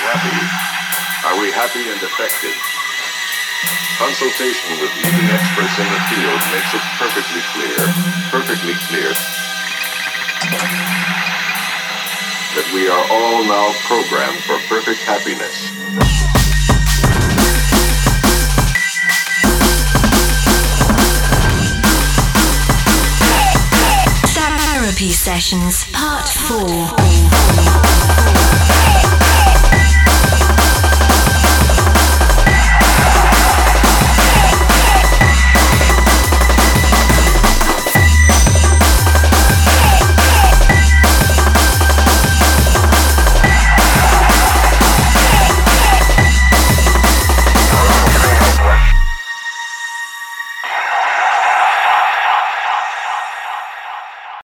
happy? Are we happy and effective? Consultation with leading experts in the field makes it perfectly clear, that we are all now programmed for perfect happiness. Therapy Sessions Part 4.